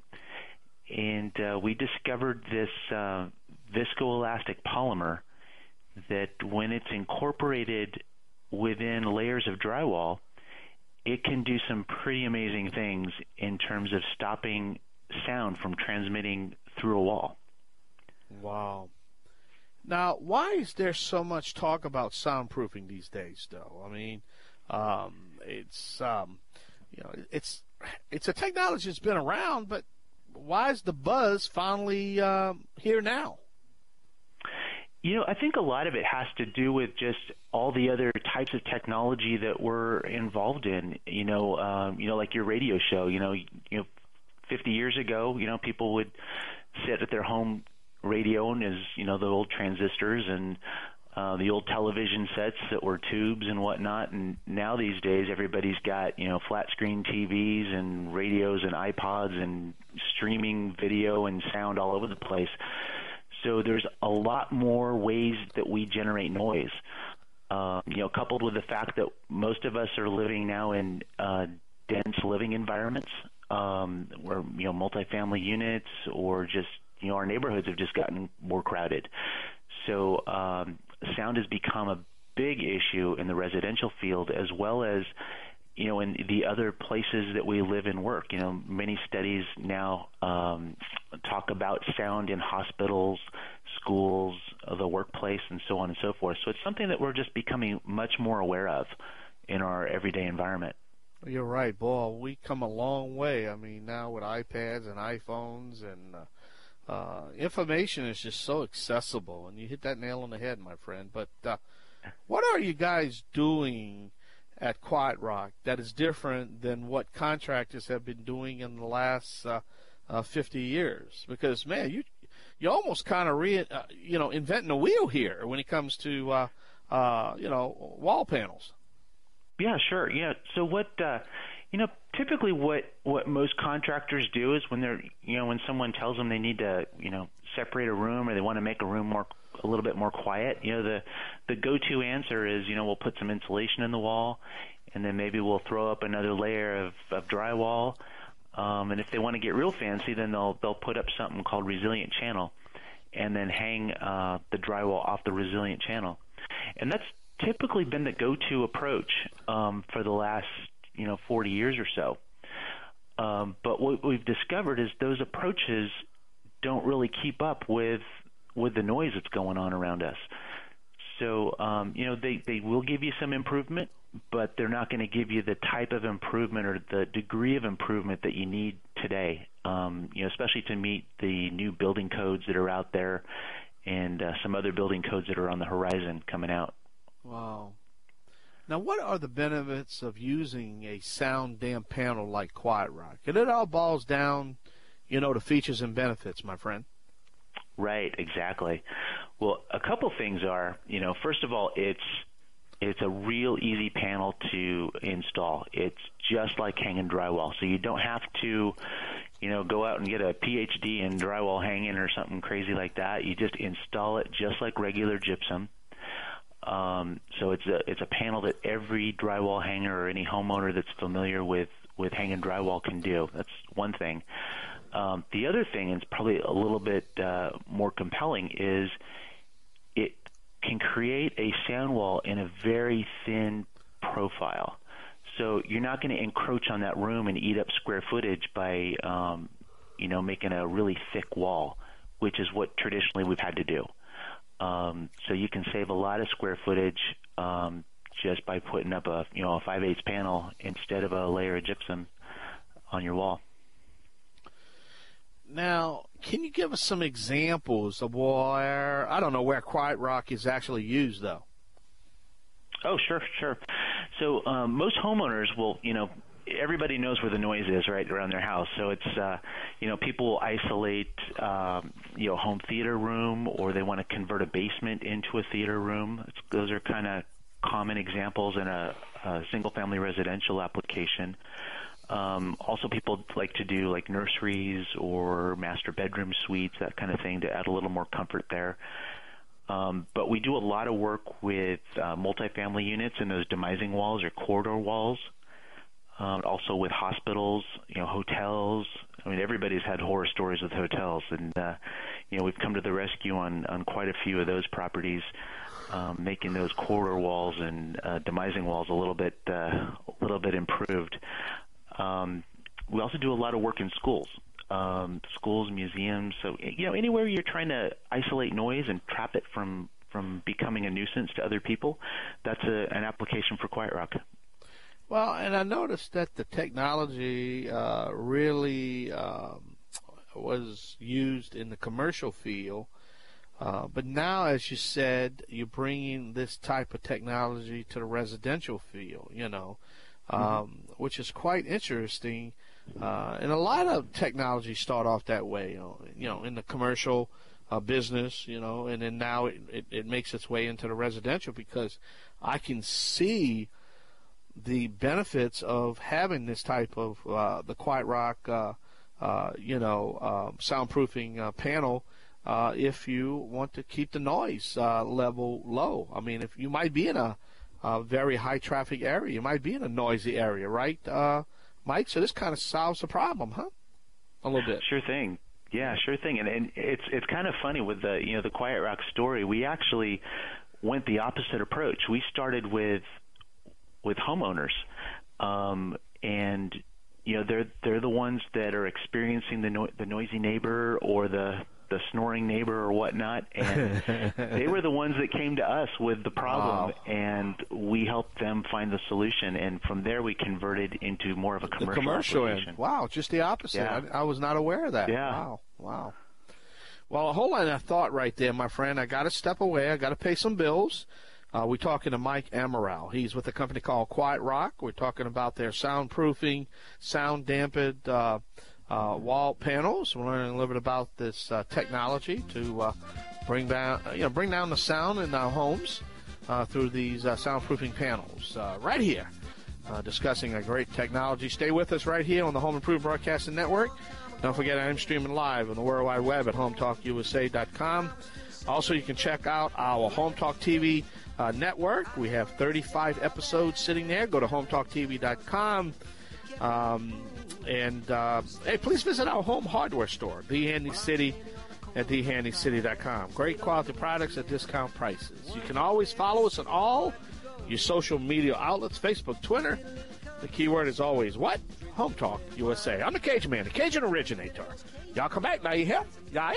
S2: And uh, we discovered this uh, viscoelastic polymer that when it's incorporated within layers of drywall, it can do some pretty amazing things in terms of stopping sound from transmitting through a wall.
S9: Wow. Now, why is there so much talk about soundproofing these days, though? I mean, um, it's um, you know, it's it's a technology that's been around, but why is the buzz finally uh, here now?
S2: You know, I think a lot of it has to do with just all the other types of technology that we're involved in. You know, um, you know, like your radio show. You know, you know, fifty years ago, you know, people would sit at their home radio and as you know the old transistors and uh, the old television sets that were tubes and whatnot, and now these days everybody's got you know flat screen T Vs and radios and iPods and streaming video and sound all over the place. So there's a lot more ways that we generate noise. Uh, you know, coupled with the fact that most of us are living now in uh, dense living environments, um, where, you know, multifamily units, or just, you know, our neighborhoods have just gotten more crowded. So um, sound has become a big issue in the residential field, as well as, you know, in the other places that we live and work. You know, many studies now um, talk about sound in hospitals, schools, the workplace, and so on and so forth. So it's something that we're just becoming much more aware of in our everyday environment.
S9: You're right, boy. We come a long way. I mean, now with iPads and iPhones, and uh, uh, information is just so accessible. And you hit that nail on the head, my friend. But uh, what are you guys doing at Quiet Rock that is different than what contractors have been doing in the last uh, uh, fifty years? Because, man, you you almost kind of re uh, you know inventing a wheel here when it comes to uh, uh, you know wall panels.
S2: Yeah, sure. Yeah. So what uh, you know, typically what what most contractors do is when they're you know when someone tells them they need to you know separate a room, or they want to make a room more a little bit more quiet, you know, the the go-to answer is, you know, we'll put some insulation in the wall, and then maybe we'll throw up another layer of, of drywall. Um, and if they want to get real fancy, then they'll they'll put up something called resilient channel, and then hang uh, the drywall off the resilient channel. And that's typically been the go-to approach um, for the last you know forty years or so. Um, but what we've discovered is those approaches don't really keep up with with the noise that's going on around us. So, um, you know, they, they will give you some improvement, but they're not going to give you the type of improvement or the degree of improvement that you need today, um, you know, especially to meet the new building codes that are out there, and uh, some other building codes that are on the horizon coming out.
S9: Wow. Now, what are the benefits of using a sound damp panel like Quiet Rock? And it all boils down, you know, to features and benefits, my friend.
S2: Right, exactly. Well, a couple things are, you know, first of all, it's it's a real easy panel to install. It's just like hanging drywall, so you don't have to, you know, go out and get a P H D in drywall hanging or something crazy like that. You just install it just like regular gypsum. Um, so it's a it's a panel that every drywall hanger or any homeowner that's familiar with with hanging drywall can do. That's one thing. Um, the other thing, and it's probably a little bit uh, more compelling, is it can create a sound wall in a very thin profile. So you're not going to encroach on that room and eat up square footage by, um, you know, making a really thick wall, which is what traditionally we've had to do. Um, so you can save a lot of square footage um, just by putting up a, you know, a five eighths panel instead of a layer of gypsum on your wall.
S9: Now, can you give us some examples of where, I don't know, where Quiet Rock is actually used, though?
S2: Oh, sure, sure. So um, most homeowners will, you know, everybody knows where the noise is right around their house. So it's, uh, you know, people will isolate, um, you know, home theater room, or they want to convert a basement into a theater room. It's, those are kind of common examples in a, a single-family residential application. Um, also, people like to do like nurseries or master bedroom suites, that kind of thing, to add a little more comfort there. Um, but we do a lot of work with uh, multifamily units in those demising walls or corridor walls. Um, also with hospitals, you know, hotels. I mean, everybody's had horror stories with hotels, and uh, you know, we've come to the rescue on, on quite a few of those properties, um, making those corridor walls and uh, demising walls a little bit uh, a little bit improved. Um, we also do a lot of work in schools, um, schools, museums. So, you know, anywhere you're trying to isolate noise and trap it from, from becoming a nuisance to other people, that's a, an application for Quiet Rock.
S9: Well, and I noticed that the technology uh, really um, was used in the commercial field. Uh, but now, as you said, you're bringing this type of technology to the residential field, you know. Um, mm-hmm. Which is quite interesting, uh, and a lot of technologies start off that way, you know, you know in the commercial uh, business, you know, and then now it, it, it makes its way into the residential, because I can see the benefits of having this type of uh, the Quiet Rock, uh, uh, you know, um, soundproofing uh, panel uh, if you want to keep the noise uh, level low. I mean, if you might be in a, a very high traffic area, you might be in a noisy area, right, uh, Mike? So this kind of solves the problem, huh? A little bit.
S2: Sure thing. Yeah, sure thing. And, and it's it's kind of funny with the you know the Quiet Rock story. We actually went the opposite approach. We started with with homeowners, um, and you know they're they're the ones that are experiencing the no- the noisy neighbor or the the snoring neighbor or whatnot, and they were the ones that came to us with the problem,
S9: wow.
S2: and we helped them find the solution. And from there, we converted into more of a commercial,
S9: the commercial
S2: application.
S9: end. Wow, just the opposite.
S2: Yeah.
S9: I, I was not aware of that.
S2: Yeah.
S9: Wow, wow. Well, a whole lot of thought right there, my friend. I got to step away. I got to pay some bills. Uh, we're talking to Mike Amaral. He's with a company called Quiet Rock. We're talking about their soundproofing, sound dampened uh, uh, wall panels. We're learning a little bit about this uh, technology to uh, bring down, you know, bring down the sound in our homes uh, through these uh, soundproofing panels. Uh, right here, uh, discussing a great technology. Stay with us right here on the Home Improvement Broadcasting Network. Don't forget, I'm streaming live on the World Wide Web at home talk u s a dot com. Also, you can check out our Home Talk T V uh, network. We have thirty-five episodes sitting there. Go to home talk t v dot com. Um, and, uh, hey, please visit our home hardware store, The Handy City, at the handy city dot com. Great quality products at discount prices. You can always follow us on all your social media outlets, Facebook, Twitter. The keyword is always what? Home Talk U S A. I'm the Cajun Man, the Cajun originator. Y'all come back now, you hear? Yeah.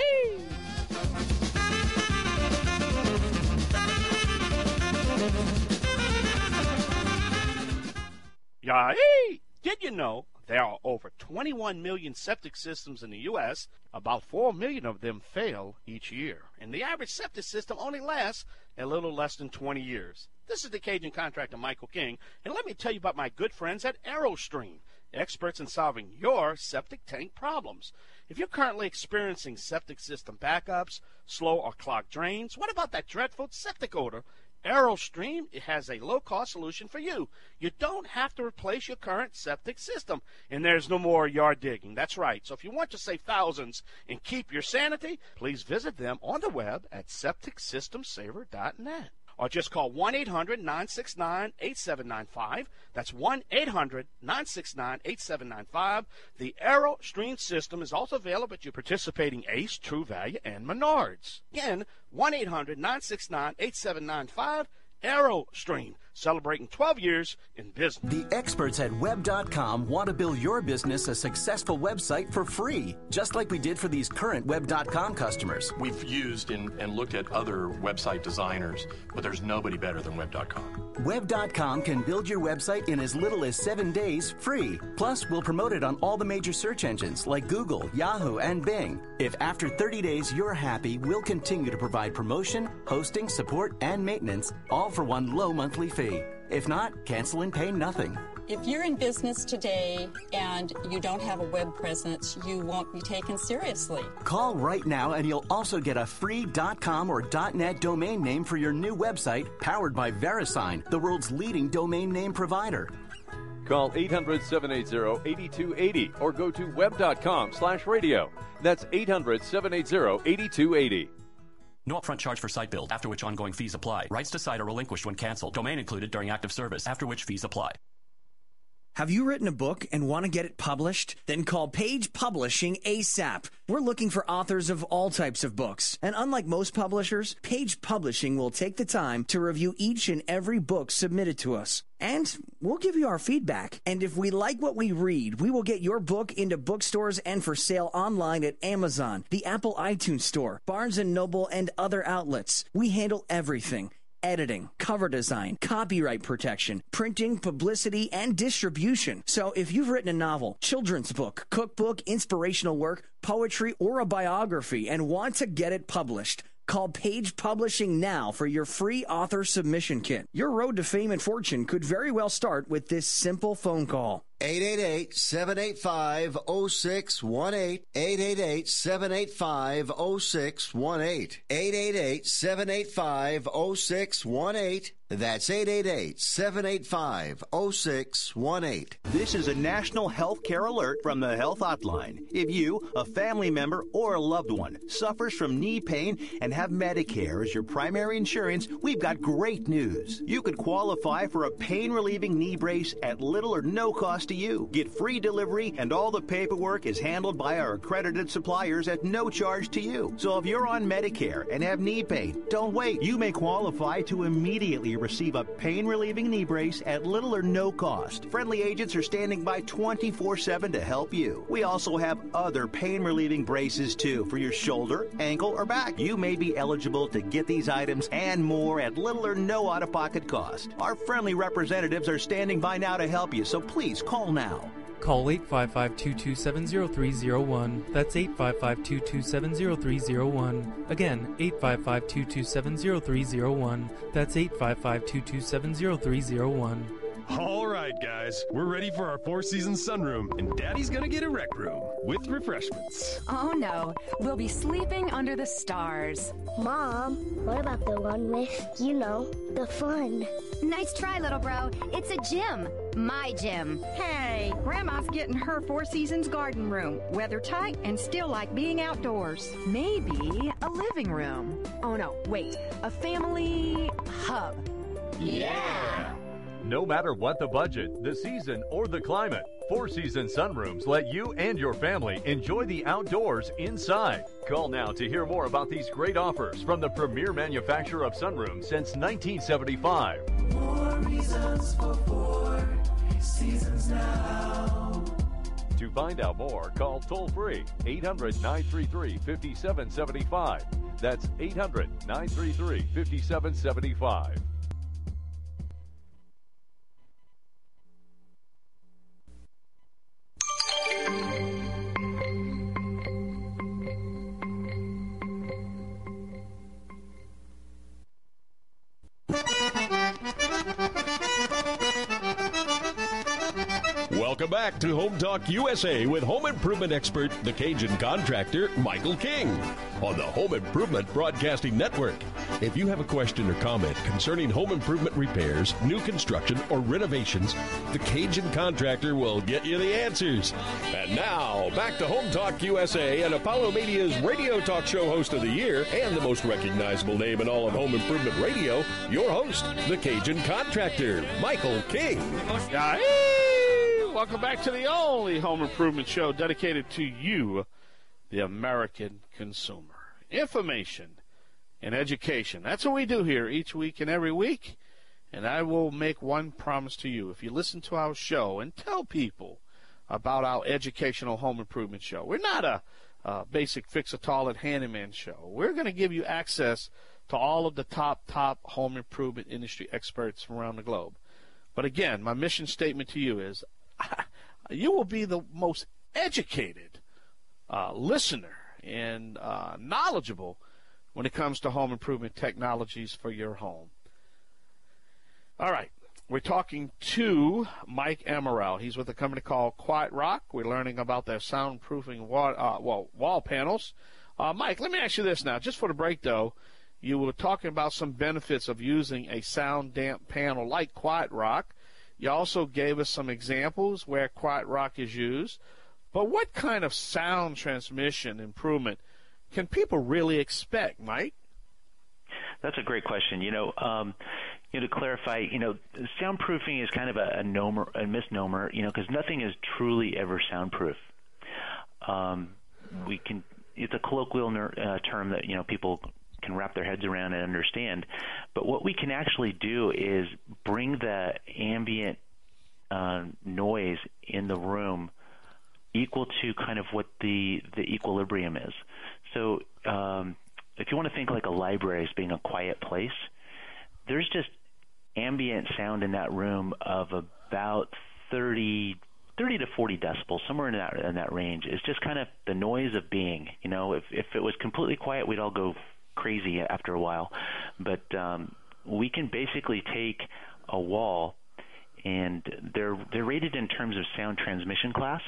S3: Yeah. Did you know there are over twenty-one million septic systems in the U S? About four million of them fail each year. And the average septic system only lasts a little less than twenty years. This is the Cajun contractor, Michael King, and let me tell you about my good friends at AeroStream, experts in solving your septic tank problems. If you're currently experiencing septic system backups, slow or clogged drains, what about that dreadful septic odor? AeroStream has a low-cost solution for you. You don't have to replace your current septic system, and there's no more yard digging. That's right. So if you want to save thousands and keep your sanity, please visit them on the web at septic system saver dot net. Or just call one eight hundred nine six nine eight seven nine five. That's one eight hundred nine six nine eight seven nine five. The AeroStream system is also available at your participating Ace, True Value, and Menards. Again, one eight hundred nine six nine eight seven nine five. AeroStream, celebrating twelve years in business.
S6: The experts at web dot com want to build your business a successful website for free, just like we did for these current web dot com customers.
S23: We've used and, and looked at other website designers, but there's nobody better than web dot com.
S6: web dot com can build your website in as little as seven days free. Plus, we'll promote it on all the major search engines like Google, Yahoo, and Bing. If after thirty days you're happy, we'll continue to provide promotion, hosting, support, and maintenance, all for one low monthly fee. If not, cancel and pay nothing.
S24: If you're in business today and you don't have a web presence, you won't be taken seriously.
S6: Call right now and you'll also get a free .com or .net domain name for your new website, powered by VeriSign, the world's leading domain name provider.
S13: Call eight hundred seven eight zero eight two eight zero or go to web dot com slash radio. That's eight hundred seven eight zero eight two eight zero.
S25: No upfront charge for site build, after which ongoing fees apply. Rights to site are relinquished when canceled. Domain included during active service, after which fees apply.
S26: Have you written a book and want to get it published? Then call Page Publishing ASAP. We're looking for authors of all types of books. And unlike most publishers, Page Publishing will take the time to review each and every book submitted to us. And we'll give you our feedback. And if we like what we read, we will get your book into bookstores and for sale online at Amazon, the Apple iTunes Store, Barnes and Noble, and other outlets. We handle everything. Editing, cover design, copyright protection, printing, publicity, and distribution. So if you've written a novel, children's book, cookbook, inspirational work, poetry, or a biography and want to get it published, call Page Publishing now for your free author submission kit. Your road to fame and fortune could very well start with this simple phone call.
S1: eight eight eight, seven eight five, zero six one eight. eight eight eight, seven eight five, zero six one eight. eight eight eight, seven eight five, zero six one eight. That's eight eight eight, seven eight five, zero six one eight.
S4: This is a national health care alert from the Health Hotline. If you, a family member, or a loved one suffers from knee pain and have Medicare as your primary insurance, we've got great news. You could qualify for a pain-relieving knee brace at little or no cost to you. Get free delivery, and all the paperwork is handled by our accredited suppliers at no charge to you. So if you're on Medicare and have knee pain, don't wait. You may qualify to immediately receive a pain-relieving knee brace at little or no cost. Friendly agents are standing by twenty-four seven to help you. We also have other pain-relieving braces, too, for your shoulder, ankle, or back. You may be eligible to get these items and more at little or no out-of-pocket cost. Our friendly representatives are standing by now to help you, so please call now.
S5: Call eight five five, two two seven, zero three zero one. That's eight five five, two two seven, zero three zero one. Again, eight five five, two two seven, zero three zero one. That's eight five five, two two seven, zero three zero one.
S7: All right, guys, we're ready for our Four Seasons sunroom, and Daddy's gonna get a rec room with refreshments.
S10: Oh no, we'll be sleeping under the stars.
S11: Mom, what about the one with, you know, the fun?
S12: Nice try, little bro. It's a gym. My gym.
S27: Hey, Grandma's getting her Four Seasons garden room. Weather tight and still like being outdoors.
S10: Maybe a living room. Oh no, wait, a family hub.
S27: Yeah!
S13: No matter what the budget, the season, or the climate, Four Seasons Sunrooms let you and your family enjoy the outdoors inside. Call now to hear more about these great offers from the premier manufacturer of sunrooms since nineteen seventy-five.
S28: More reasons for Four Seasons now.
S13: To find out more, call toll-free eight hundred, nine three three, five seven seven five. That's eight hundred, nine three three, five seven seven five.
S8: Welcome back to Home Talk U S A with home improvement expert, the Cajun contractor, Michael King, on the Home Improvement Broadcasting Network. If you have a question or comment concerning home improvement repairs, new construction, or renovations, the Cajun contractor will get you the answers. And now, back to Home Talk U S A and Apollo Media's radio talk show host of the year and the most recognizable name in all of home improvement radio, your host, the Cajun contractor, Michael King.
S9: Yeah. Welcome back to the only home improvement show dedicated to you, the American consumer. Information and education. That's what we do here each week and every week. And I will make one promise to you. If you listen to our show and tell people about our educational home improvement show, we're not a, a basic fix-a-toilet handyman show. We're going to give you access to all of the top, top home improvement industry experts from around the globe. But again, my mission statement to you is you will be the most educated uh, listener and uh, knowledgeable when it comes to home improvement technologies for your home. All right, we're talking to Mike Amaral. He's with a company called Quiet Rock. We're learning about their soundproofing wall, uh, wall, wall panels. Uh, Mike, let me ask you this now. Just for the break, though, you were talking about some benefits of using a sound damp panel like Quiet Rock. You also gave us some examples where Quiet Rock is used. But what kind of sound transmission improvement can people really expect, Mike?
S2: That's a great question. You know, um, you know, to clarify, you know, soundproofing is kind of a, a, nomer, a misnomer, you know, because nothing is truly ever soundproof. Um, we can, it's a colloquial ner- uh, term that, you know, people can wrap their heads around and understand. But what we can actually do is bring the ambient uh, noise in the room equal to kind of what the, the equilibrium is. So um, if you want to think like a library as being a quiet place, there's just ambient sound in that room of about thirty, thirty to forty decibels, somewhere in that in that range. It's just kind of the noise of being. You know, if if it was completely quiet, we'd all go crazy after a while. But um, we can basically take a wall, and they're they're rated in terms of sound transmission class,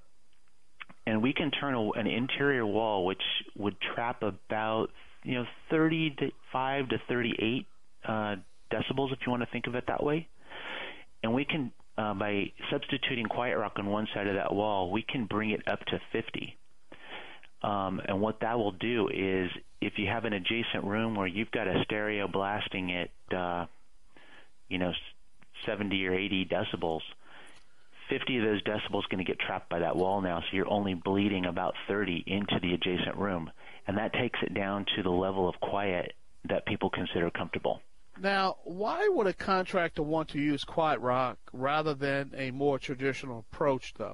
S2: and we can turn a, an interior wall which would trap about you know thirty-five to thirty-eight uh, decibels, if you want to think of it that way. And we can, uh, by substituting Quiet Rock on one side of that wall, we can bring it up to fifty. Um, and what that will do is, if you have an adjacent room where you've got a stereo blasting at, uh, you know, seventy or eighty decibels, fifty of those decibels going to get trapped by that wall now, so you're only bleeding about thirty into the adjacent room. And that takes it down to the level of quiet that people consider comfortable.
S9: Now, why would a contractor want to use Quiet Rock rather than a more traditional approach, though?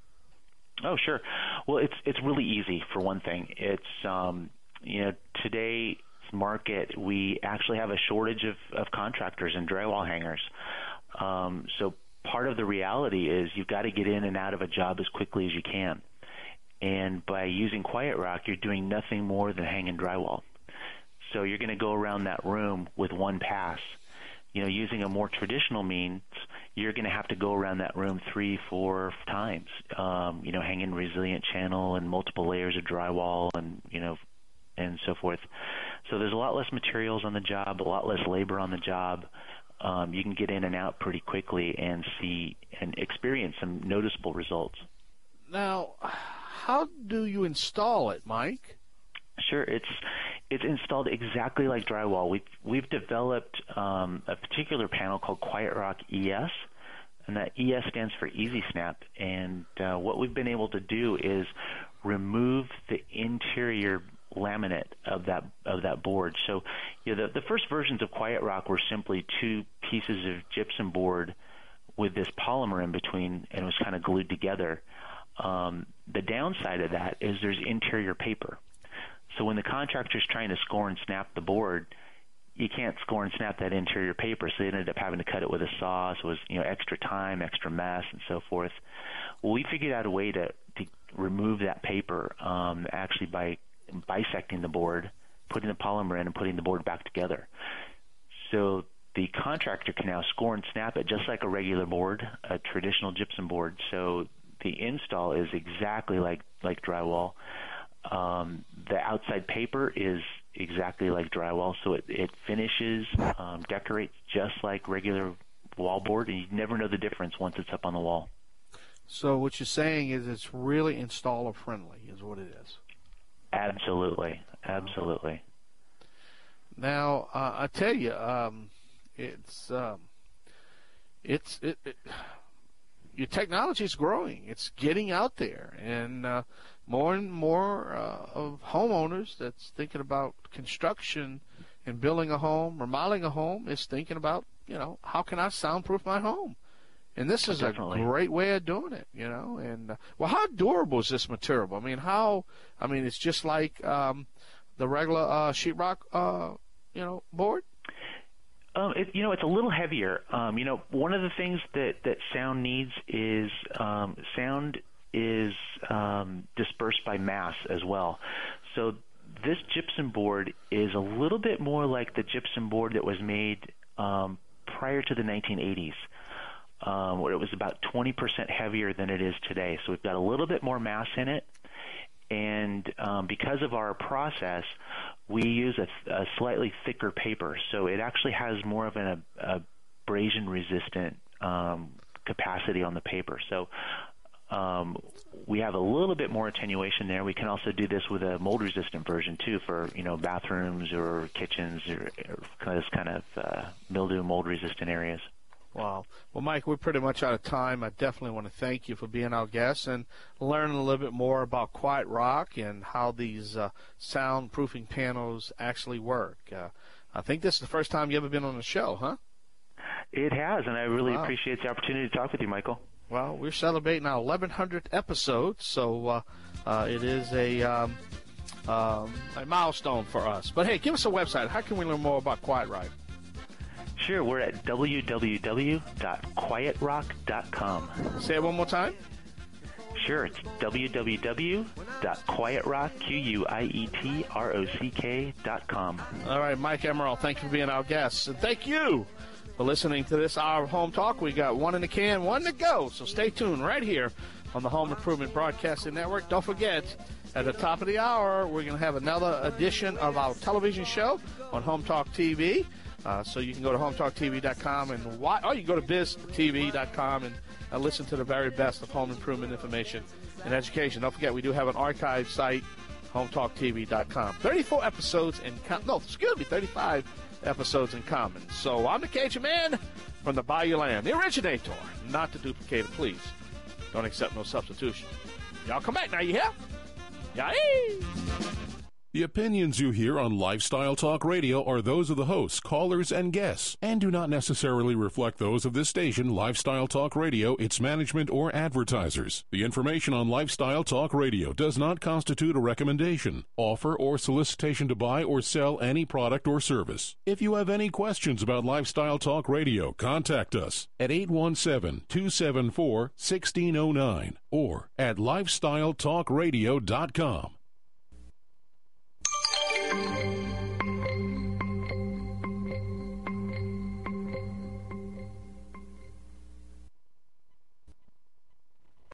S2: Oh, sure. Well, it's it's really easy, for one thing. It's, um, you know, today's market, we actually have a shortage of, of contractors and drywall hangers. Um, so part of the reality is you've got to get in and out of a job as quickly as you can. And by using Quiet Rock, you're doing nothing more than hanging drywall. So you're going to go around that room with one pass. You know, using a more traditional means, you're going to have to go around that room three, four times, um, you know, hanging resilient channel and multiple layers of drywall and, you know, and so forth. So there's a lot less materials on the job, a lot less labor on the job. Um, you can get in and out pretty quickly and see and experience some noticeable results.
S9: Now, how do you install it, Mike?
S2: Sure, it's it's installed exactly like drywall. We've we've developed um, a particular panel called Quiet Rock E S, and that E S stands for Easy Snap. And uh, what we've been able to do is remove the interior laminate of that of that board. So, you know, the, the first versions of Quiet Rock were simply two pieces of gypsum board with this polymer in between, and it was kind of glued together. Um, the downside of that is there's interior paper. So when the contractor's trying to score and snap the board, you can't score and snap that interior paper, so they ended up having to cut it with a saw. So it was, you know, extra time, extra mess, and so forth. Well, we figured out a way to, to remove that paper um, actually by bisecting the board, putting the polymer in, and putting the board back together. So the contractor can now score and snap it just like a regular board, a traditional gypsum board. So the install is exactly like, like drywall. Um, the outside paper is exactly like drywall, so it, it finishes, um, decorates just like regular wall board, and you never know the difference once it's up on the wall.
S9: So what you're saying is it's really installer friendly, is what it is.
S2: Absolutely, absolutely.
S9: Now, uh, I tell you, um, it's um, it's it, it, your technology is growing. It's getting out there, and uh, more and more uh, of homeowners that's thinking about construction and building a home, remodeling a home, is thinking about, you know, how can I soundproof my home? And this is
S2: Definitely.
S9: a great way of doing it, you know. And uh, well, how durable is this material? I mean, how? I mean, it's just like um, the regular uh, sheetrock, uh, you know, board.
S2: Um, it, you know, it's a little heavier. Um, you know, one of the things that, that sound needs is um, sound is um, dispersed by mass as well. So this gypsum board is a little bit more like the gypsum board that was made um, prior to the nineteen eighties, um, where it was about twenty percent heavier than it is today. So we've got a little bit more mass in it. And um, because of our process, we use a, a slightly thicker paper, so it actually has more of an abrasion-resistant um, capacity on the paper. So um, we have a little bit more attenuation there. We can also do this with a mold-resistant version too, for, you know, bathrooms or kitchens or, or this kind of uh, mildew, mold-resistant areas.
S9: Wow. Well, Mike, we're pretty much out of time. I definitely want to thank you for being our guest and learning a little bit more about Quiet Rock and how these uh, soundproofing panels actually work. Uh, I think this is the first time you've ever been on the show, huh?
S2: It has, and I really
S9: Wow.
S2: appreciate the opportunity to talk with you, Michael.
S9: Well, we're celebrating our eleven hundredth episode, so uh, uh, it is a, um, um, a milestone for us. But, hey, give us a website. How can we learn more about Quiet Rock?
S2: Sure, we're at w w w dot quiet rock dot com.
S9: Say it one more time.
S2: Sure, it's w w w dot quiet rock, Q U I E T R O C K dot com.
S9: All right, Mike Emerald, thank you for being our guest. And thank you for listening to this hour of Home Talk. We got one in the can, one to go. So stay tuned right here on the Home Improvement Broadcasting Network. Don't forget, at the top of the hour, we're going to have another edition of our television show on Home Talk T V. Uh, so you can go to home talk t v dot com and watch, or you can go to biz t v dot com and uh, listen to the very best of home improvement information and education. Don't forget, we do have an archive site, home talk t v dot com. thirty-four episodes in com- no, excuse me, thirty-five episodes in common. So I'm the Cajun Man from the Bayou Land, the originator, not the duplicator. Please don't accept no substitution. Y'all come back now, you hear? Yay!
S14: The opinions you hear on Lifestyle Talk Radio are those of the hosts, callers, and guests, and do not necessarily reflect those of this station, Lifestyle Talk Radio, its management, or advertisers. The information on Lifestyle Talk Radio does not constitute a recommendation, offer, or solicitation to buy or sell any product or service. If you have any questions about Lifestyle Talk Radio, contact us at eight one seven, two seven four, one six zero nine or at lifestyle talk radio dot com.